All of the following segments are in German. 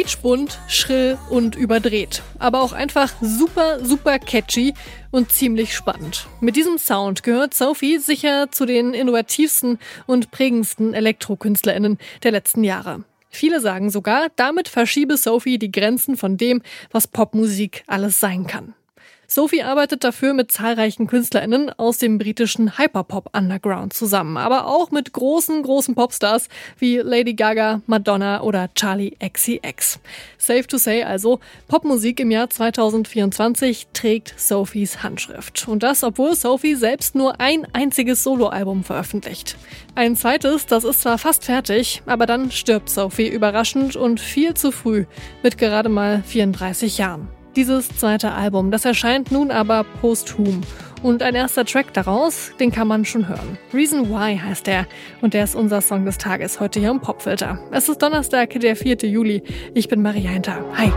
quietschbunt, schrill und überdreht. Aber auch einfach super, super catchy und ziemlich spannend. Mit diesem Sound gehört Sophie sicher zu den innovativsten und prägendsten ElektrokünstlerInnen der letzten Jahre. Viele sagen sogar, damit verschiebe Sophie die Grenzen von dem, was Popmusik alles sein kann. Sophie arbeitet dafür mit zahlreichen KünstlerInnen aus dem britischen Hyperpop-Underground zusammen, aber auch mit großen Popstars wie Lady Gaga, Madonna oder Charli XCX. Safe to say also, Popmusik im Jahr 2024 trägt Sophies Handschrift. Und das, obwohl Sophie selbst nur ein einziges Soloalbum veröffentlicht. Ein zweites, das ist zwar fast fertig, aber dann stirbt Sophie überraschend und viel zu früh, mit gerade mal 34 Jahren. Dieses zweite Album, das erscheint nun aber posthum. Und ein erster Track daraus, den kann man schon hören. Reason Why heißt der. Und der ist unser Song des Tages heute hier im Popfilter. Es ist Donnerstag, der 4. Juli. Ich bin Maria Hinter. Hi.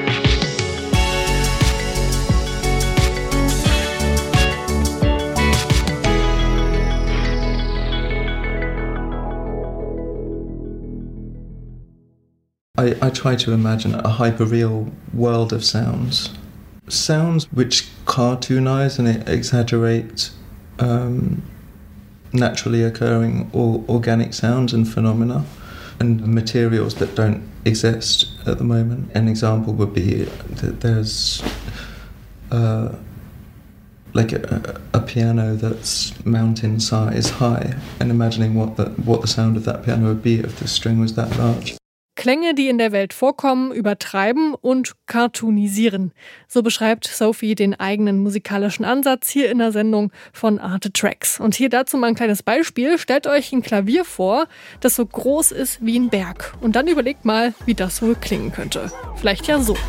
I try to imagine a hyperreal world of sounds. Sounds which cartoonize and exaggerate naturally occurring or organic sounds and phenomena and materials that don't exist at the moment. An example would be that there's like a piano that's mountain size high, and imagining what the sound of that piano would be if the string was that large. Klänge, die in der Welt vorkommen, übertreiben und cartoonisieren. So beschreibt Sophie den eigenen musikalischen Ansatz hier in der Sendung von Arte Tracks. Und hier dazu mal ein kleines Beispiel. Stellt euch ein Klavier vor, das so groß ist wie ein Berg. Und dann überlegt mal, wie das wohl klingen könnte. Vielleicht ja so.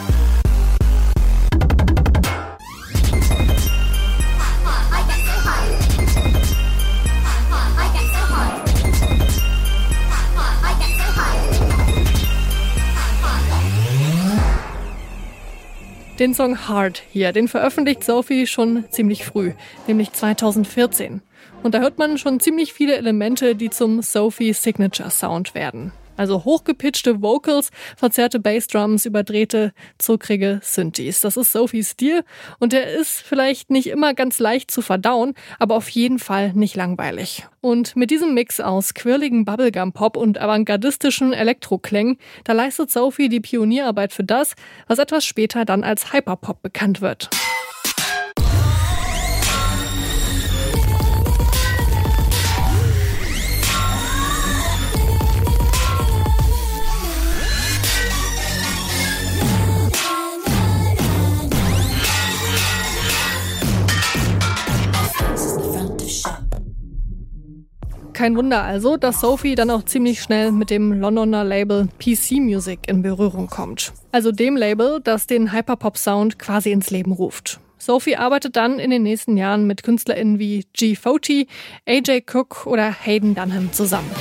Den Song Hard hier, den veröffentlicht Sophie schon ziemlich früh, nämlich 2014. Und da hört man schon ziemlich viele Elemente, die zum Sophie Signature Sound werden. Also hochgepitchte Vocals, verzerrte Bassdrums, überdrehte, zuckrige Synthes. Das ist Sophies Stil und der ist vielleicht nicht immer ganz leicht zu verdauen, aber auf jeden Fall nicht langweilig. Und mit diesem Mix aus quirligen Bubblegum-Pop und avantgardistischen Elektroklängen, da leistet Sophie die Pionierarbeit für das, was etwas später dann als Hyperpop bekannt wird. Kein Wunder also, dass Sophie dann auch ziemlich schnell mit dem Londoner Label PC Music in Berührung kommt. Also dem Label, das den Hyperpop-Sound quasi ins Leben ruft. Sophie arbeitet dann in den nächsten Jahren mit KünstlerInnen wie G40, AJ Cook oder Hayden Dunham zusammen.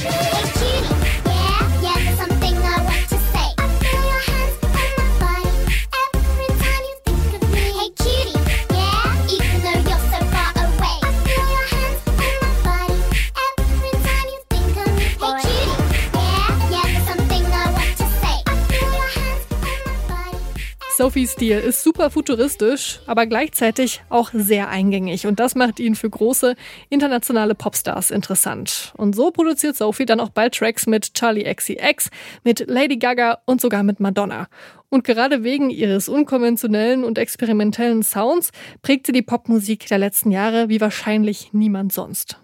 Sophies Stil ist super futuristisch, aber gleichzeitig auch sehr eingängig. Und das macht ihn für große internationale Popstars interessant. Und so produziert Sophie dann auch bald Tracks mit Charli XCX, mit Lady Gaga und sogar mit Madonna. Und gerade wegen ihres unkonventionellen und experimentellen Sounds prägt sie die Popmusik der letzten Jahre wie wahrscheinlich niemand sonst.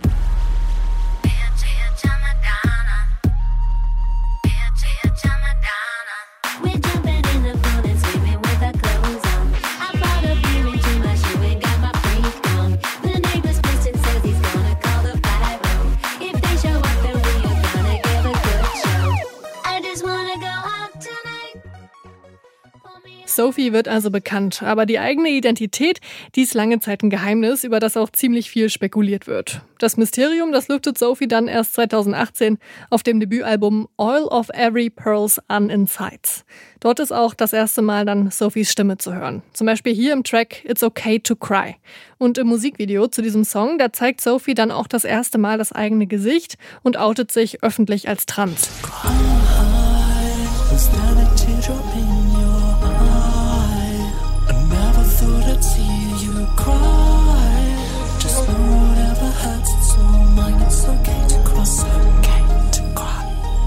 Sophie wird also bekannt, aber die eigene Identität, die ist lange Zeit ein Geheimnis, über das auch ziemlich viel spekuliert wird. Das Mysterium, das lüftet Sophie dann erst 2018 auf dem Debütalbum All of Every Pearl's Uninsides. Dort ist auch das erste Mal dann Sophies Stimme zu hören. Zum Beispiel hier im Track It's Okay to Cry. Und im Musikvideo zu diesem Song, da zeigt Sophie dann auch das erste Mal das eigene Gesicht und outet sich öffentlich als trans. teardrop in your eye. I never thought I'd see you cry. Just know whatever hurts, it's all mine. It's okay to cry, it's okay to cry.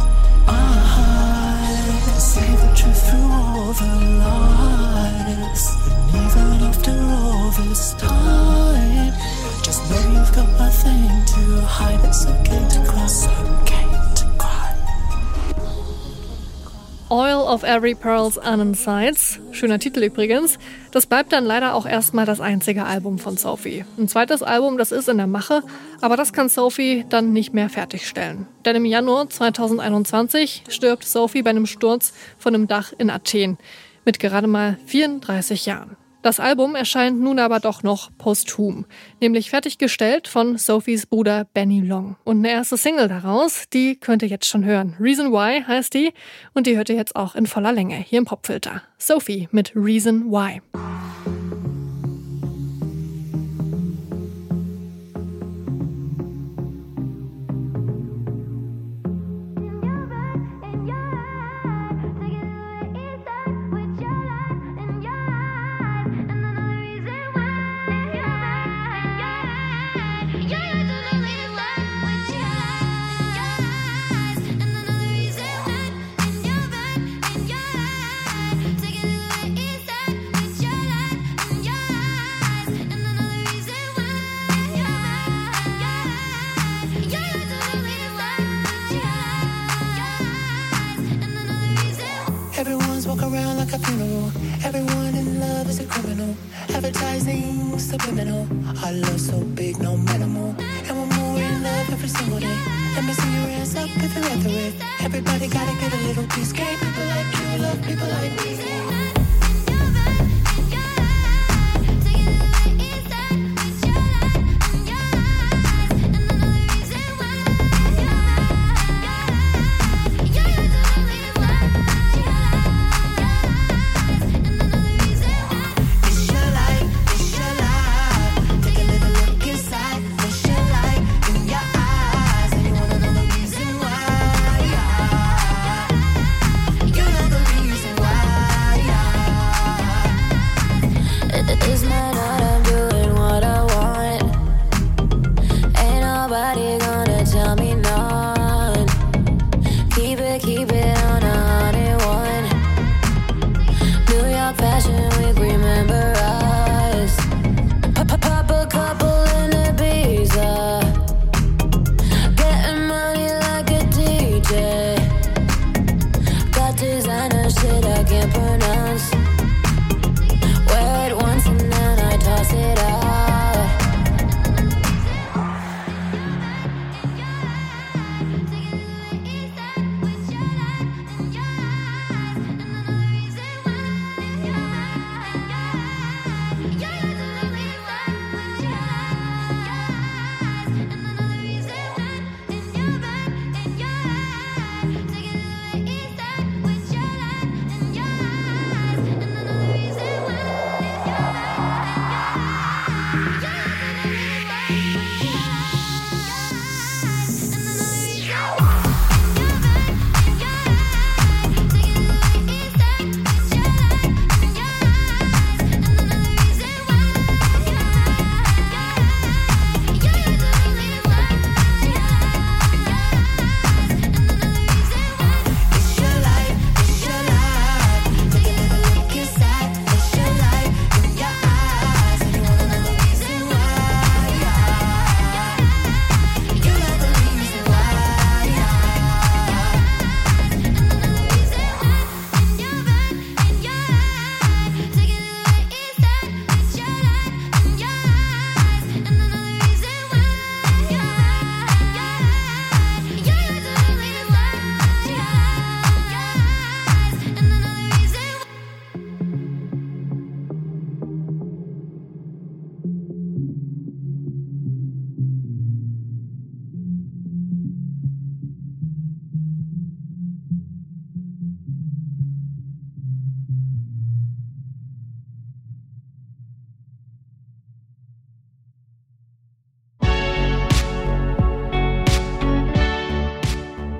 I can see the truth through all the lies. And even after all this time, just know you've got nothing to hide. It's okay to cry, it's okay to cry. Oil of Every Pearl's Uninsides, schöner Titel übrigens, das bleibt dann leider auch erstmal das einzige Album von Sophie. Ein zweites Album, das ist in der Mache, aber das kann Sophie dann nicht mehr fertigstellen. Denn im Januar 2021 stirbt Sophie bei einem Sturz von einem Dach in Athen mit gerade mal 34 Jahren. Das Album erscheint nun aber doch noch posthum, nämlich fertiggestellt von Sophies Bruder Benny Long. Und eine erste Single daraus, die könnt ihr jetzt schon hören. Reason Why heißt die und die hört ihr jetzt auch in voller Länge hier im Popfilter. Sophie mit Reason Why. Everyone's walk around like a funeral. Everyone in love is a criminal. Advertising subliminal. Our love so big, no minimal. And we're more in love every single day. Let me see your hands up if you're into it. Everybody gotta get a little piece. Can't people like you love people like me? You know the reason why.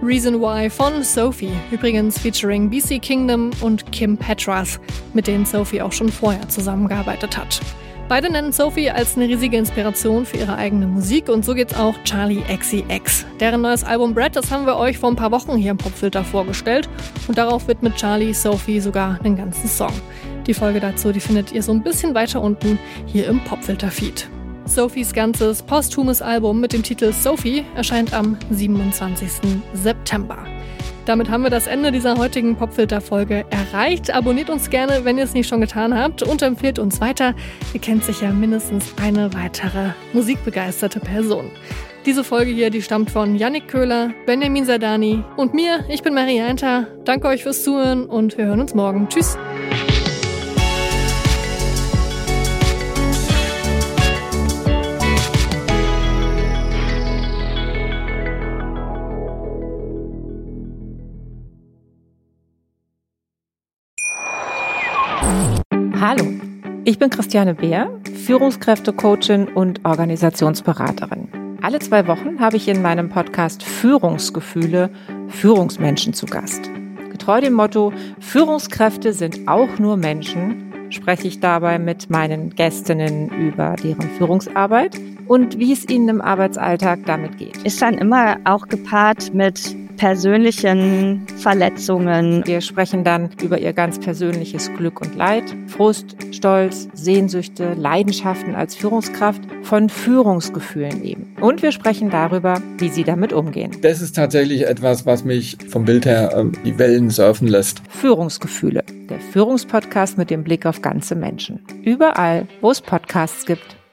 Reason Why von Sophie, übrigens featuring BC Kingdom und Kim Petras, mit denen Sophie auch schon vorher zusammengearbeitet hat. Beide nennen Sophie als eine riesige Inspiration für ihre eigene Musik und so geht's auch Charli XCX. Deren neues Album Bread, das haben wir euch vor ein paar Wochen hier im Popfilter vorgestellt und darauf widmet Charli Sophie sogar einen ganzen Song. Die Folge dazu, die findet ihr so ein bisschen weiter unten hier im Popfilter-Feed. Sophies ganzes posthumes Album mit dem Titel Sophie erscheint am 27. September. Damit haben wir das Ende dieser heutigen Popfilter-Folge erreicht. Abonniert uns gerne, wenn ihr es nicht schon getan habt und empfehlt uns weiter. Ihr kennt sicher mindestens eine weitere musikbegeisterte Person. Diese Folge hier, die stammt von Yannick Köhler, Benjamin Sardani und mir. Ich bin Marianta. Danke euch fürs Zuhören und wir hören uns morgen. Tschüss. Hallo, ich bin Christiane Beer, Führungskräftecoachin und Organisationsberaterin. Alle 2 Wochen habe ich in meinem Podcast Führungsgefühle Führungsmenschen zu Gast. Getreu dem Motto, Führungskräfte sind auch nur Menschen, spreche ich dabei mit meinen Gästinnen über deren Führungsarbeit und wie es ihnen im Arbeitsalltag damit geht. Ist dann immer auch gepaart mit persönlichen Verletzungen. Wir sprechen dann über ihr ganz persönliches Glück und Leid, Frust, Stolz, Sehnsüchte, Leidenschaften als Führungskraft, von Führungsgefühlen eben. Und wir sprechen darüber, wie sie damit umgehen. Das ist tatsächlich etwas, was mich vom Bild her die Wellen surfen lässt. Führungsgefühle, der Führungspodcast mit dem Blick auf ganze Menschen. Überall, wo es Podcasts gibt.